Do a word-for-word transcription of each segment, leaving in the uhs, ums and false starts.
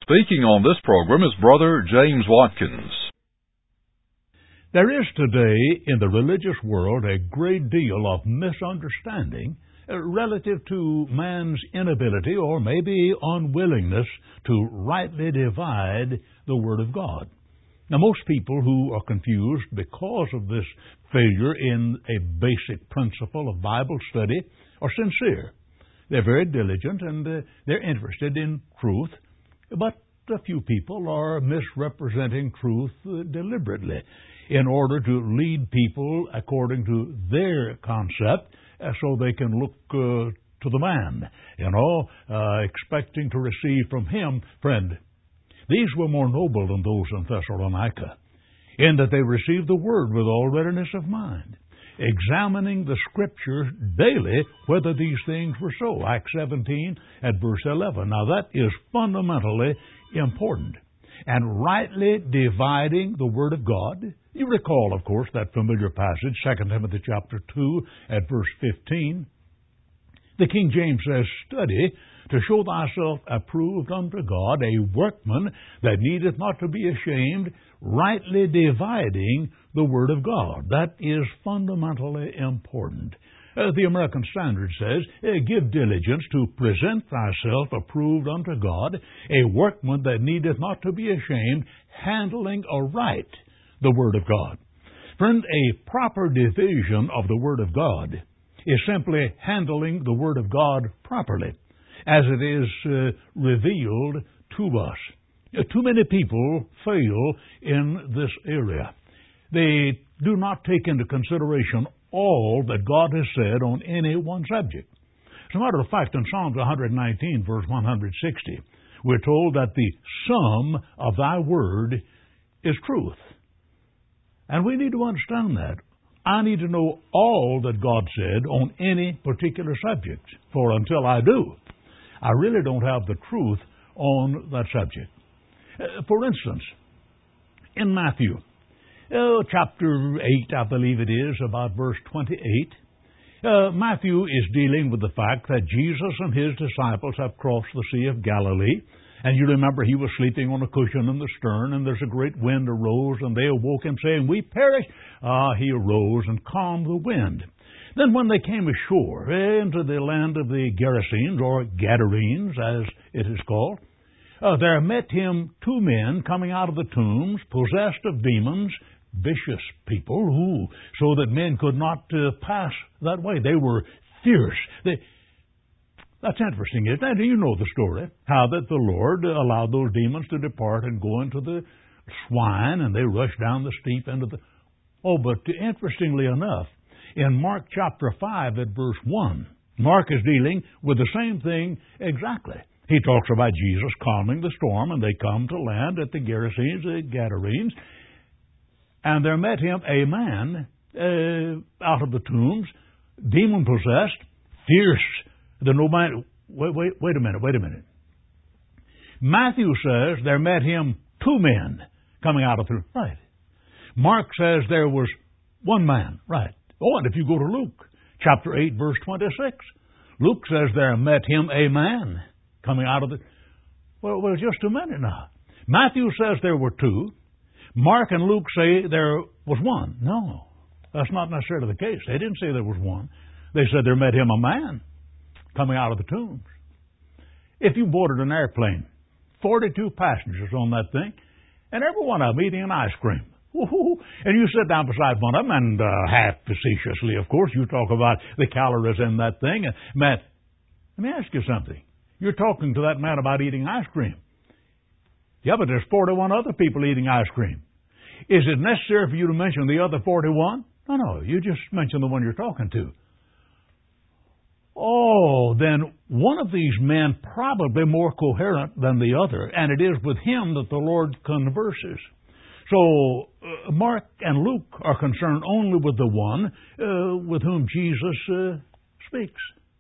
Speaking on this program is Brother James Watkins. There is today in the religious world a great deal of misunderstanding uh, relative to man's inability or maybe unwillingness to rightly divide the Word of God. Now, most people who are confused because of this failure in a basic principle of Bible study are sincere. They're very diligent and uh, they're interested in truth, but a few people are misrepresenting truth uh, deliberately in order to lead people according to their concept uh, so they can look uh, to the man, you know, uh, expecting to receive from him. Friend, these were more noble than those in Thessalonica, in that they received the Word with all readiness of mind, examining the Scriptures daily whether these things were so. Acts seventeen at verse eleven. Now that is fundamentally important. And rightly dividing the Word of God. You recall, of course, that familiar passage, Second Timothy chapter two at verse fifteen. The King James says, "Study to show thyself approved unto God, a workman that needeth not to be ashamed, rightly dividing the Word of God." That is fundamentally important. Uh, the American Standard says, uh, "Give diligence to present thyself approved unto God, a workman that needeth not to be ashamed, handling aright the Word of God." Friend, a proper division of the Word of God is simply handling the Word of God properly, as it is uh, revealed to us. Uh, too many people fail in this area. They do not take into consideration all that God has said on any one subject. As a matter of fact, in Psalms one nineteen, verse one sixty, we're told that the sum of thy word is truth. And we need to understand that. I need to know all that God said on any particular subject, for until I do, I really don't have the truth on that subject. Uh, for instance, in Matthew, uh, chapter eight, I believe it is, about verse twenty-eight, uh, Matthew is dealing with the fact that Jesus and his disciples have crossed the Sea of Galilee. And you remember he was sleeping on a cushion in the stern, and there's a great wind arose, and they awoke him, saying, "We perish." Ah, he arose and calmed the wind. Then when they came ashore into the land of the Gerasenes, or Gadarenes, as it is called, uh, there met him two men coming out of the tombs, possessed of demons, vicious people, who, so that men could not uh, pass that way. They were fierce. They, that's interesting, isn't it? You know the story, how that the Lord allowed those demons to depart and go into the swine, and they rushed down the steep into the... Oh, but interestingly enough, in Mark chapter five at verse one, Mark is dealing with the same thing exactly. He talks about Jesus calming the storm, and they come to land at the Gerasenes, the Gadarenes, and there met him a man uh, out of the tombs, demon-possessed, fierce. The no man. Wait, wait, wait a minute, wait a minute. Matthew says there met him two men coming out of the... Right. Mark says there was one man. Right. Oh, and if you go to Luke, chapter eight, verse twenty-six, Luke says there met him a man coming out of the... Well, well, just a minute now. Matthew says there were two. Mark and Luke say there was one. No, that's not necessarily the case. They didn't say there was one. They said there met him a man coming out of the tombs. If you boarded an airplane, forty-two passengers on that thing, and every one of them eating an ice cream. Woo-hoo. And you sit down beside one of them, and uh, half facetiously, of course, you talk about the calories in that thing. And Matt, let me ask you something. You're talking to that man about eating ice cream. Yeah, but there's forty-one other people eating ice cream. Is it necessary for you to mention the other forty-one? No, no, you just mention the one you're talking to. Oh, then one of these men probably more coherent than the other, and it is with him that the Lord converses. So uh, Mark and Luke are concerned only with the one uh, with whom Jesus uh, speaks.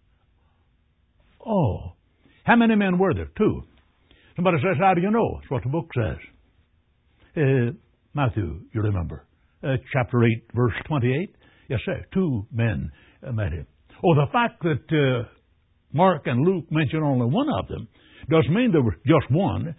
Oh, how many men were there? Two. Somebody says, "How do you know?" That's what the book says. Uh, Matthew, you remember, uh, chapter eight, verse twenty-eight. Yes, sir. Two men uh, met him. Oh, the fact that uh, Mark and Luke mention only one of them doesn't mean there was just one.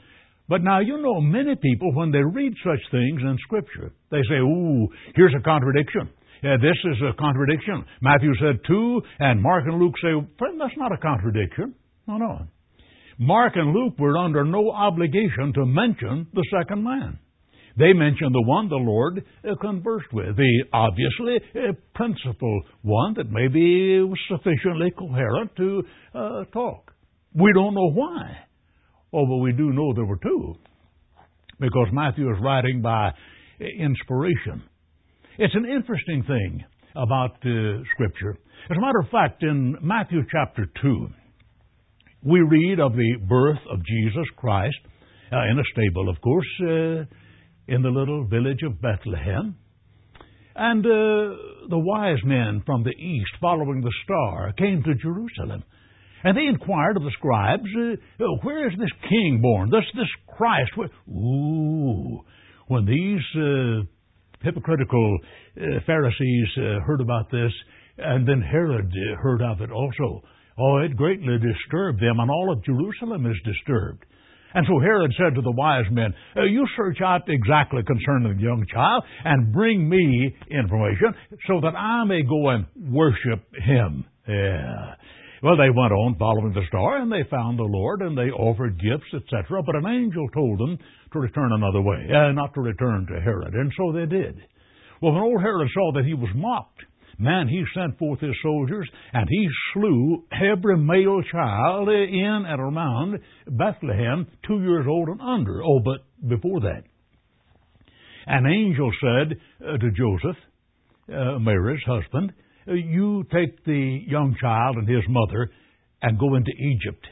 But now, you know, many people, when they read such things in Scripture, they say, ooh, here's a contradiction. Yeah, this is a contradiction. Matthew said two, and Mark and Luke say, friend, that's not a contradiction. No, no. Mark and Luke were under no obligation to mention the second man. They mentioned the one the Lord uh, conversed with, the obviously uh, principal one that maybe was sufficiently coherent to uh, talk. We don't know why. Oh, but we do know there were two, because Matthew is writing by inspiration. It's an interesting thing about uh, Scripture. As a matter of fact, in Matthew chapter two, we read of the birth of Jesus Christ uh, in a stable, of course, uh, in the little village of Bethlehem. And uh, the wise men from the east, following the star, came to Jerusalem. And they inquired of the scribes, uh, where is this king born, this this Christ? Where? Ooh, when these uh, hypocritical uh, Pharisees uh, heard about this, and then Herod uh, heard of it also, oh, it greatly disturbed them, and all of Jerusalem is disturbed. And so Herod said to the wise men, uh, you search out exactly concerning the young child, and bring me information, so that I may go and worship him. Yeah. Well, they went on following the star, and they found the Lord, and they offered gifts, et cetera. But an angel told them to return another way, uh, not to return to Herod. And so they did. Well, when old Herod saw that he was mocked, man, he sent forth his soldiers, and he slew every male child in and around Bethlehem, two years old and under. Oh, but before that, an angel said uh, to Joseph, uh, Mary's husband, you take the young child and his mother and go into Egypt.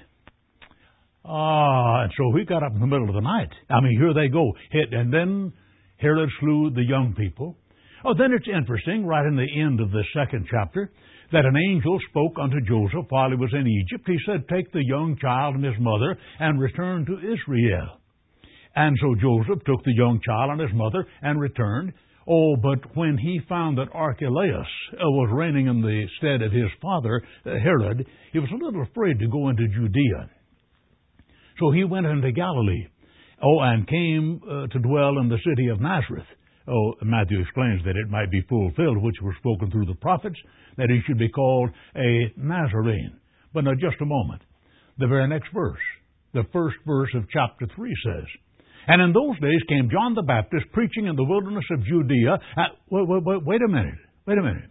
Ah, and so he got up in the middle of the night. I mean, here they go. And then Herod slew the young people. Oh, then it's interesting, right in the end of the second chapter, that an angel spoke unto Joseph while he was in Egypt. He said, take the young child and his mother and return to Israel. And so Joseph took the young child and his mother and returned. Oh, but when he found that Archelaus was reigning in the stead of his father, Herod, he was a little afraid to go into Judea. So he went into Galilee, oh, and came uh, to dwell in the city of Nazareth. Oh, Matthew explains that it might be fulfilled, which was spoken through the prophets, that he should be called a Nazarene. But now, just a moment. The very next verse, the first verse of chapter three says, and in those days came John the Baptist preaching in the wilderness of Judea. Uh, wait, wait, wait, wait a minute. Wait a minute.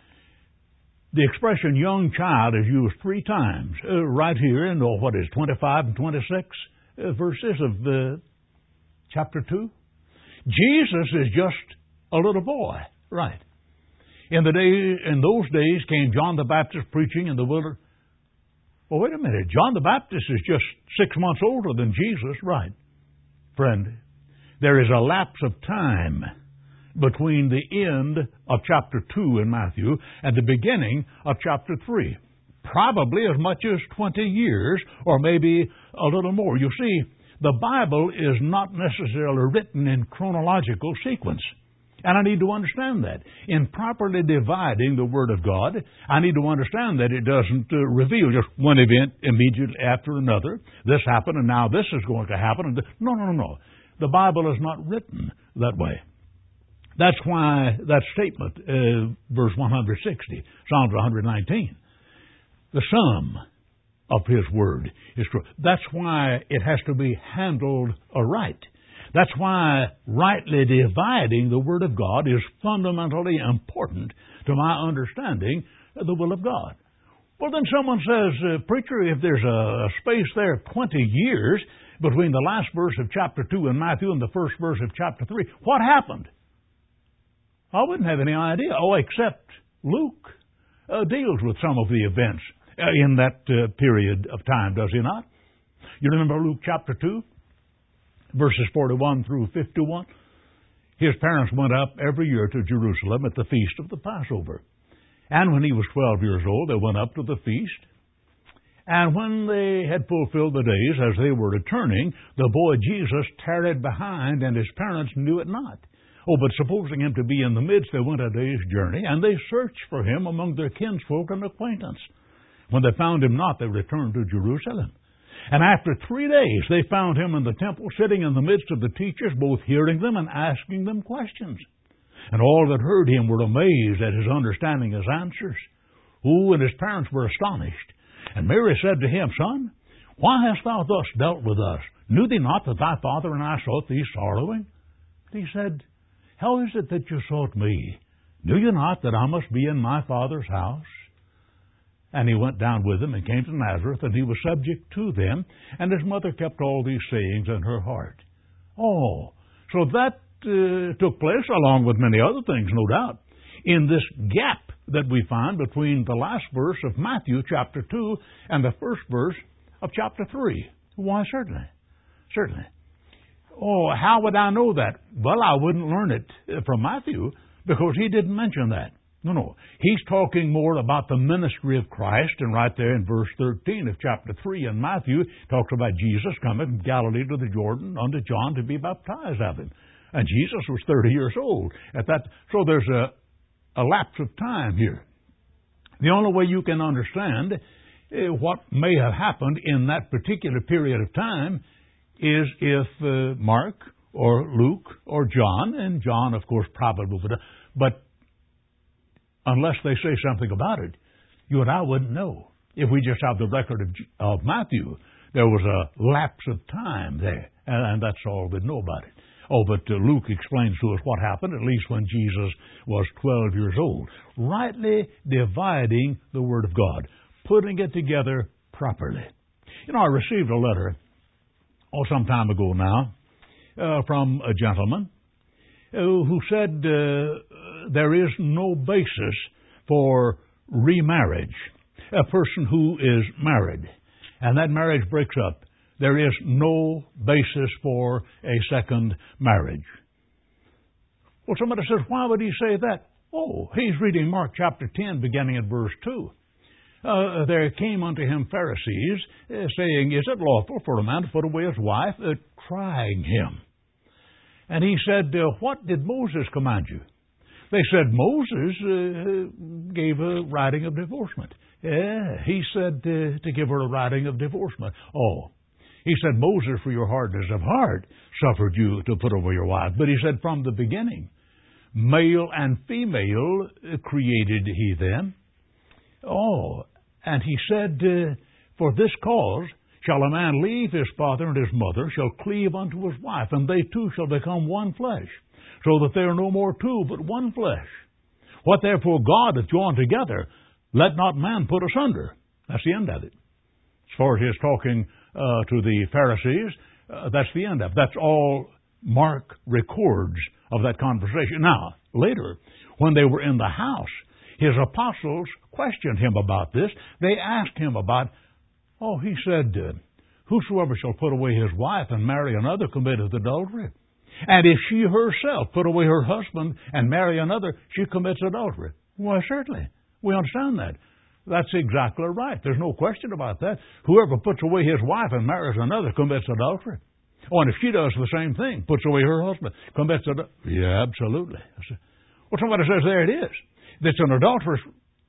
The expression young child is used three times uh, right here in, oh, what is twenty-five and twenty-six uh, verses of the chapter two. Jesus is just a little boy, right? In the day, in those days came John the Baptist preaching in the wilderness. Well, wait a minute. John the Baptist is just six months older than Jesus, right? Friend, there is a lapse of time between the end of chapter two in Matthew and the beginning of chapter three. Probably as much as twenty years, or maybe a little more. You see, the Bible is not necessarily written in chronological sequence. And I need to understand that. In properly dividing the Word of God, I need to understand that it doesn't uh, reveal just one event immediately after another. This happened, and now this is going to happen. And no, no, no, no. The Bible is not written that way. That's why that statement, uh, verse one hundred sixty, Psalms one hundred nineteen, the sum of His Word is true. That's why it has to be handled aright. That's why rightly dividing the Word of God is fundamentally important to my understanding of the will of God. Well, then someone says, uh, Preacher, if there's a, a space there of twenty years between the last verse of chapter two in Matthew and the first verse of chapter three, what happened? I wouldn't have any idea. Oh, except Luke uh, deals with some of the events uh, in that uh, period of time, does he not? You remember Luke chapter two? Verses forty-one through fifty-one. His parents went up every year to Jerusalem at the feast of the Passover. And when he was twelve years old, they went up to the feast. And when they had fulfilled the days, as they were returning, the boy Jesus tarried behind, and his parents knew it not. Oh, but supposing him to be in the midst, they went a day's journey, and they searched for him among their kinsfolk and acquaintance. When they found him not, they returned to Jerusalem. And after three days they found him in the temple, sitting in the midst of the teachers, both hearing them and asking them questions. And all that heard him were amazed at his understanding his answers. Who and his parents were astonished. And Mary said to him, Son, why hast thou thus dealt with us? Knew thee not that thy father and I sought thee sorrowing? And he said, How is it that you sought me? Knew you not that I must be in my Father's house? And he went down with them and came to Nazareth, and he was subject to them. And his mother kept all these sayings in her heart. Oh, so that uh, took place, along with many other things, no doubt, in this gap that we find between the last verse of Matthew chapter two and the first verse of chapter three. Why, certainly. Certainly. Oh, how would I know that? Well, I wouldn't learn it from Matthew because he didn't mention that. No, no. He's talking more about the ministry of Christ, and right there in verse thirteen of chapter three in Matthew, talks about Jesus coming from Galilee to the Jordan unto John to be baptized of him. And Jesus was thirty years old at that. So there's a, a lapse of time here. The only way you can understand uh, what may have happened in that particular period of time is if uh, Mark or Luke or John, and John, of course, probably would, but unless they say something about it, you and I wouldn't know. If we just have the record of, of Matthew, there was a lapse of time there, and, and that's all we'd know about it. Oh, but uh, Luke explains to us what happened, at least when Jesus was twelve years old. Rightly dividing the Word of God, putting it together properly. You know, I received a letter, oh, some time ago now, uh, from a gentleman uh, who said uh, there is no basis for remarriage. A person who is married, and that marriage breaks up, there is no basis for a second marriage. Well, somebody says, why would he say that? Oh, he's reading Mark chapter ten, beginning at verse two. Uh, there came unto him Pharisees, uh, saying, Is it lawful for a man to put away his wife? Uh, trying him. And he said, uh, What did Moses command you? They said, Moses uh, gave a writing of divorcement. Yeah, he said uh, to give her a writing of divorcement. Oh, he said, Moses, for your hardness of heart, suffered you to put away your wife. But he said, from the beginning, male and female created he them. Oh, and he said, uh, For this cause shall a man leave his father and his mother, shall cleave unto his wife, and they two shall become one flesh, so that they are no more two, but one flesh. What therefore God hath joined together, let not man put asunder. That's the end of it. As far as his talking uh, to the Pharisees, uh, that's the end of it. That's all Mark records of that conversation. Now, later, when they were in the house, his apostles questioned him about this. They asked him about, oh, he said, uh, Whosoever shall put away his wife and marry another committeth adultery. And if she herself put away her husband and marry another, she commits adultery. Why, certainly. We understand that. That's exactly right. There's no question about that. Whoever puts away his wife and marries another commits adultery. Oh, and if she does the same thing, puts away her husband, commits adultery. Yeah, absolutely. Well, somebody says, there it is. That's an adulteress.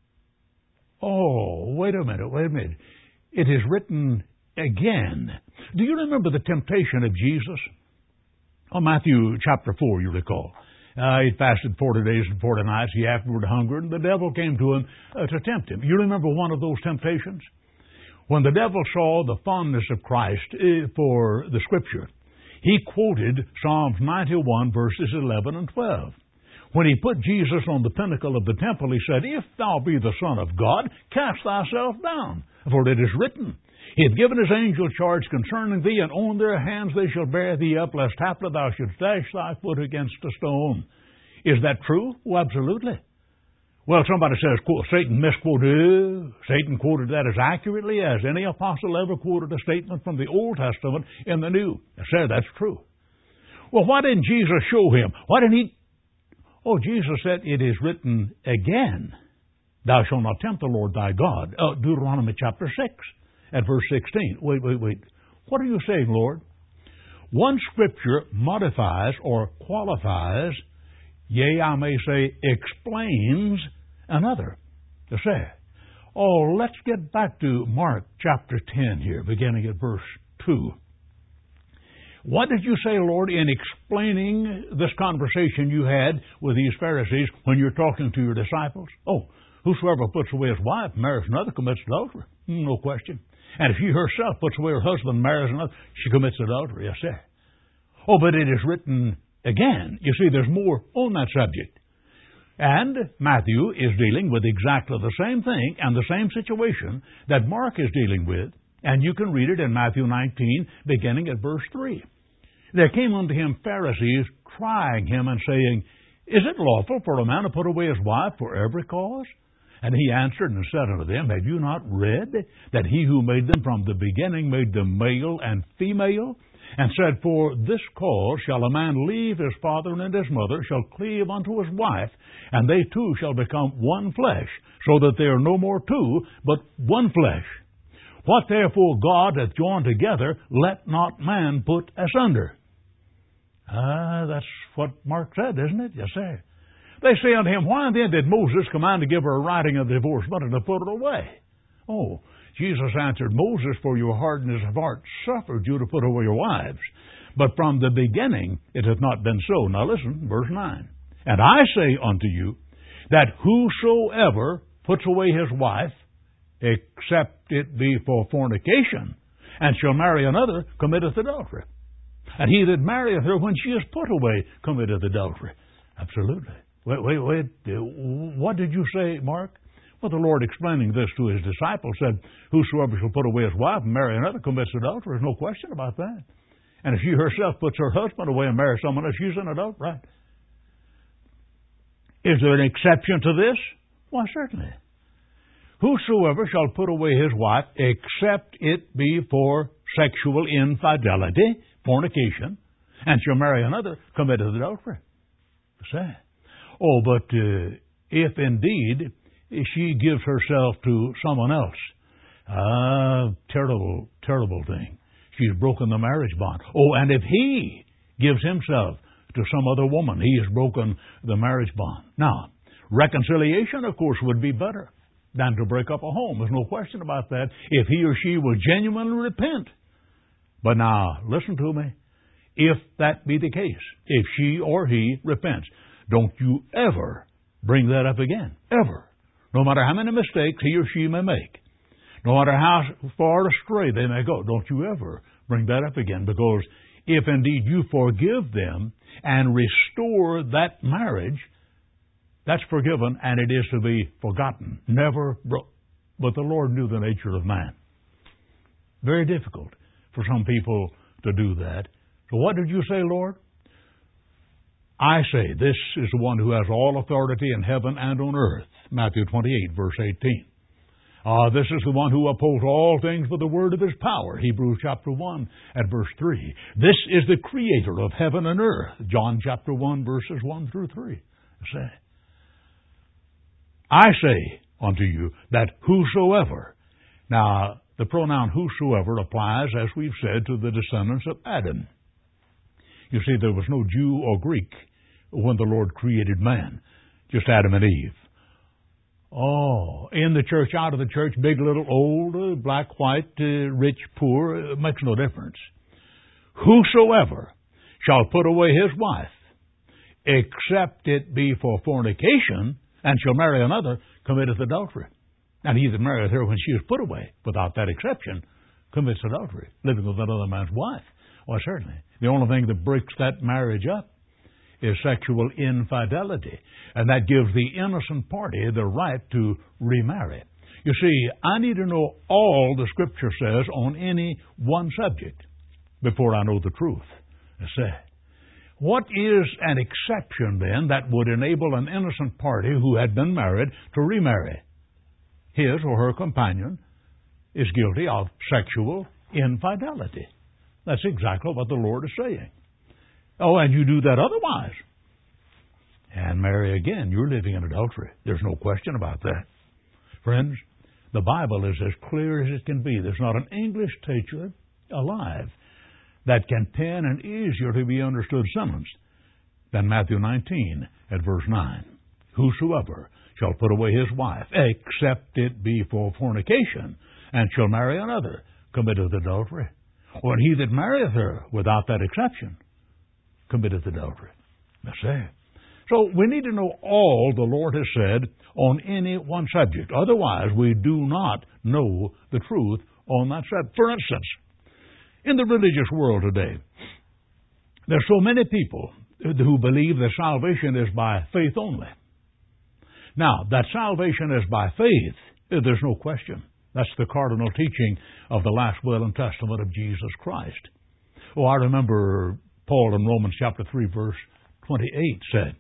Oh, wait a minute, wait a minute. It is written again. Do you remember the temptation of Jesus? Oh, Matthew chapter four, you recall. Uh, he fasted forty days and forty nights. He afterward hungered, and the devil came to him uh, to tempt him. You remember one of those temptations? When the devil saw the fondness of Christ uh, for the Scripture, he quoted Psalms ninety-one, verses eleven and twelve. When he put Jesus on the pinnacle of the temple, he said, If thou be the Son of God, cast thyself down. For it is written, He hath given His angel charge concerning thee, and on their hands they shall bear thee up, lest haply thou shouldst dash thy foot against a stone. Is that true? Oh, absolutely. Well, somebody says, Satan misquoted. Satan quoted that as accurately as any apostle ever quoted a statement from the Old Testament in the New. I said, that's true. Well, why didn't Jesus show him? Why didn't he? Oh, Jesus said, it is written again, Thou shalt not tempt the Lord thy God. Uh, Deuteronomy chapter six. At verse sixteen. Wait, wait, wait. What are you saying, Lord? One Scripture modifies or qualifies, yea, I may say, explains another. To say, Oh, let's get back to Mark chapter ten here, beginning at verse two. What did you say, Lord, in explaining this conversation you had with these Pharisees when you're talking to your disciples? Oh, whosoever puts away his wife, marries another, commits adultery. No question. And if she herself puts away her husband, marries another, she commits adultery. Yes, sir. Oh, but it is written again. You see, there's more on that subject. And Matthew is dealing with exactly the same thing and the same situation that Mark is dealing with. And you can read it in Matthew nineteen, beginning at verse three. There came unto him Pharisees, trying him and saying, Is it lawful for a man to put away his wife for every cause? And he answered and said unto them, Have you not read that he who made them from the beginning made them male and female? And said, For this cause shall a man leave his father and his mother, shall cleave unto his wife, and they two shall become one flesh, so that they are no more two, but one flesh. What therefore God hath joined together, let not man put asunder. Ah, that's what Mark said, isn't it? Yes, sir. They say unto him, Why then did Moses command to give her a writing of divorce, but to put her away? Oh, Jesus answered, Moses, for your hardness of heart, suffered you to put away your wives. But from the beginning it hath not been so. Now listen, verse nine. And I say unto you, that whosoever puts away his wife, except it be for fornication, and shall marry another, committeth adultery. And he that marrieth her when she is put away, committeth adultery. Absolutely. Wait, wait, wait. What did you say, Mark? Well, the Lord, explaining this to his disciples, said, Whosoever shall put away his wife and marry another commits adultery. There's no question about that. And if she herself puts her husband away and marries someone else, she's an adulterer, right? Is there an exception to this? Why, certainly. Whosoever shall put away his wife, except it be for sexual infidelity, fornication, and shall marry another, committeth adultery. Say. Oh, but uh, if indeed she gives herself to someone else, ah, terrible, terrible thing. She's broken the marriage bond. Oh, and if he gives himself to some other woman, he has broken the marriage bond. Now, reconciliation, of course, would be better than to break up a home. There's no question about that, if he or she will genuinely repent. But now, listen to me. If that be the case, if she or he repents, don't you ever bring that up again. Ever. No matter how many mistakes he or she may make. No matter how far astray they may go. Don't you ever bring that up again. Because if indeed you forgive them and restore that marriage, that's forgiven and it is to be forgotten. Never broke. But the Lord knew the nature of man. Very difficult for some people to do that. So what did you say, Lord? I say, this is the one who has all authority in heaven and on earth. Matthew twenty-eight, verse eighteen. Uh, this is the one who upholds all things with the word of his power. Hebrews chapter one at verse three. This is the creator of heaven and earth. John chapter one, verses one through three. Say, I say unto you that whosoever. Now, the pronoun whosoever applies, as we've said, to the descendants of Adam. You see, there was no Jew or Greek when the Lord created man, just Adam and Eve. Oh, in the church, out of the church, big, little, old, uh, black, white, uh, rich, poor, it makes no difference. Whosoever shall put away his wife, except it be for fornication, and shall marry another, committeth adultery. And he that marrieth her when she is put away, without that exception, commits adultery, living with another man's wife. Well, certainly. The only thing that breaks that marriage up is sexual infidelity. And that gives the innocent party the right to remarry. You see, I need to know all the Scripture says on any one subject before I know the truth. I say, what is an exception, then, that would enable an innocent party who had been married to remarry? His or her companion is guilty of sexual infidelity. That's exactly what the Lord is saying. Oh, and you do that otherwise, and marry again, you're living in adultery. There's no question about that. Friends, the Bible is as clear as it can be. There's not an English teacher alive that can pen an easier to be understood sentence than Matthew nineteen at verse nine. Whosoever shall put away his wife, except it be for fornication, and shall marry another, committeth adultery. Or he that marrieth her without that exception committeth adultery. That's it. So we need to know all the Lord has said on any one subject. Otherwise, we do not know the truth on that subject. For instance, in the religious world today, there's so many people who believe that salvation is by faith only. Now, that salvation is by faith, there's no question. That's the cardinal teaching of the last will and testament of Jesus Christ. Oh, I remember Paul in Romans chapter three, verse twenty-eight said,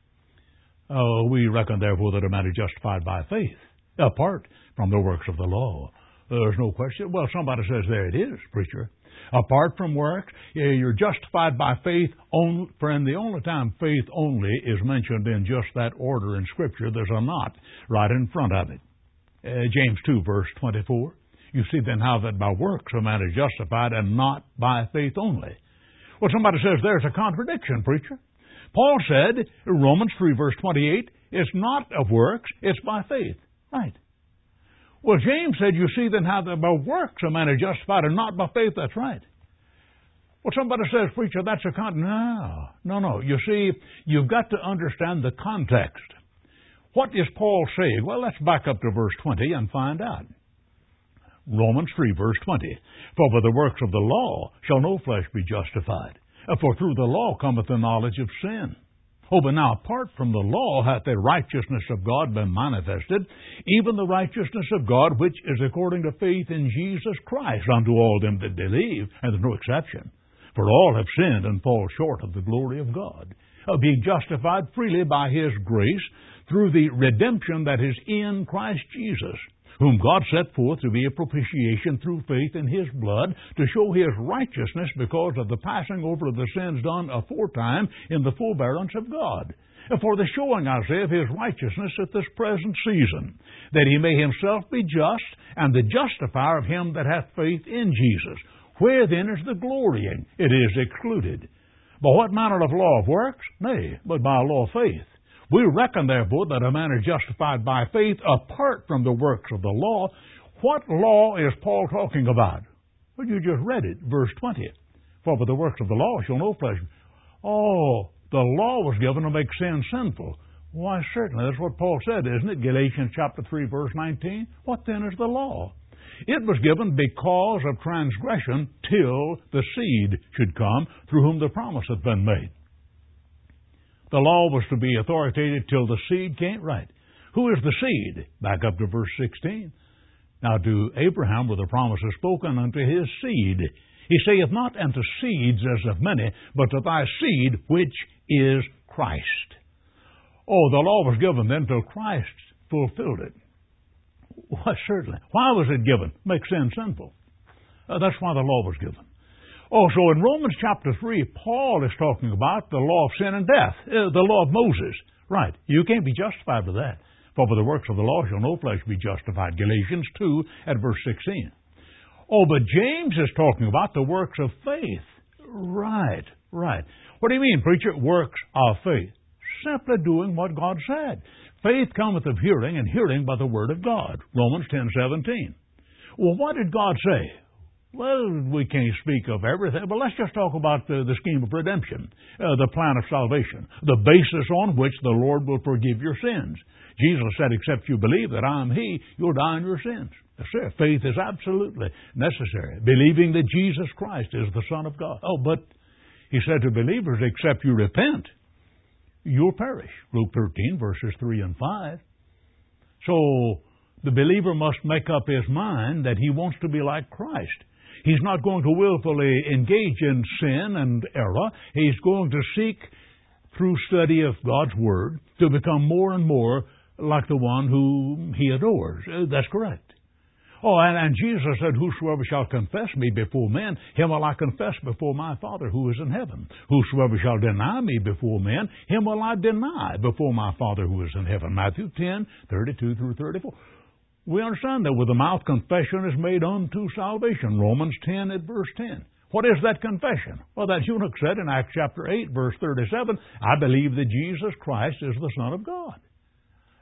oh, we reckon therefore that a man is justified by faith, apart from the works of the law. There's no question. Well, somebody says, there it is, preacher. Apart from works, you're justified by faith only. Friend, the only time faith only is mentioned in just that order in Scripture, there's a not right in front of it. Uh, James two, verse twenty-four. You see then how that by works a man is justified and not by faith only. Well, somebody says there's a contradiction, preacher. Paul said, Romans three, verse twenty-eight, it's not of works, it's by faith. Right. Well, James said, you see then how that by works a man is justified and not by faith. That's right. Well, somebody says, preacher, that's a con... No, no, no. You see, you've got to understand the context. What is Paul saying? Well, let's back up to verse twenty and find out. Romans three, verse twenty. For by the works of the law shall no flesh be justified, for through the law cometh the knowledge of sin. Oh, but now apart from the law hath the righteousness of God been manifested, even the righteousness of God which is according to faith in Jesus Christ unto all them that believe, and there's no exception. For all have sinned and fall short of the glory of God, uh, being justified freely by His grace through the redemption that is in Christ Jesus, whom God set forth to be a propitiation through faith in His blood, to show His righteousness because of the passing over of the sins done aforetime in the forbearance of God. And for the showing, I say, of His righteousness at this present season, that He may Himself be just, and the justifier of him that hath faith in Jesus. Where then is the glorying? It is excluded. By what manner of law of works? Nay, but by a law of faith. We reckon, therefore, that a man is justified by faith apart from the works of the law. What law is Paul talking about? Well, you just read it, verse twenty. For by the works of the law shall no flesh... Oh, the law was given to make sin sinful. Why, certainly, that's what Paul said, isn't it? Galatians chapter three, verse nineteen. What then is the law? It was given because of transgression till the seed should come, through whom the promise hath been made. The law was to be authoritative till the seed came. Right. Who is the seed? Back up to verse sixteen. Now to Abraham were the promises spoken unto his seed. He saith not unto seeds as of many, but to thy seed, which is Christ. Oh, the law was given then till Christ fulfilled it. Why, certainly. Why was it given? Make sin sinful. Uh, that's why the law was given. Oh, so in Romans chapter three, Paul is talking about the law of sin and death, uh, the law of Moses. Right. You can't be justified by that. For by the works of the law shall no flesh be justified. Galatians two at verse sixteen. Oh, but James is talking about the works of faith. Right, right. What do you mean, preacher? Works of faith. Simply doing what God said. Faith cometh of hearing, and hearing by the word of God. Romans ten seventeen. Well, what did God say? Well, we can't speak of everything, but let's just talk about the, the scheme of redemption, uh, the plan of salvation, the basis on which the Lord will forgive your sins. Jesus said, except you believe that I am He, you'll die in your sins. Yes, sir. Faith is absolutely necessary. Believing that Jesus Christ is the Son of God. Oh, but He said to believers, except you repent, you'll perish. Luke thirteen, verses three and five. So the believer must make up his mind that he wants to be like Christ. He's not going to willfully engage in sin and error. He's going to seek, through study of God's Word, to become more and more like the one whom he adores. That's correct. Oh, and, and Jesus said, whosoever shall confess me before men, him will I confess before my Father who is in heaven. Whosoever shall deny me before men, him will I deny before my Father who is in heaven. Matthew ten, thirty-two through thirty-four. We understand that with the mouth confession is made unto salvation. Romans ten at verse ten. What is that confession? Well, that eunuch said in Acts chapter eight, verse thirty-seven, I believe that Jesus Christ is the Son of God.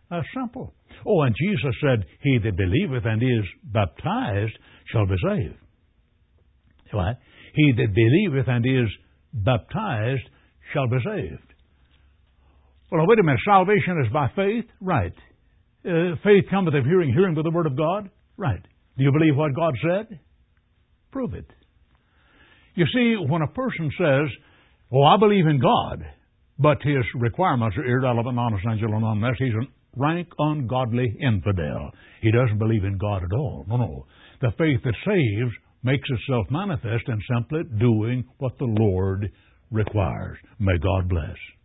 Uh, simple. Oh, and Jesus said, he that believeth and is baptized shall be saved. What? He that believeth and is baptized shall be saved. Well, wait a minute. Salvation is by faith? Right. Uh, faith cometh of hearing, hearing by the Word of God? Right. Do you believe what God said? Prove it. You see, when a person says, oh, I believe in God, but his requirements are irrelevant, non-essential, and unnecessary, he's a rank ungodly infidel. He doesn't believe in God at all. No, no. The faith that saves makes itself manifest in simply doing what the Lord requires. May God bless.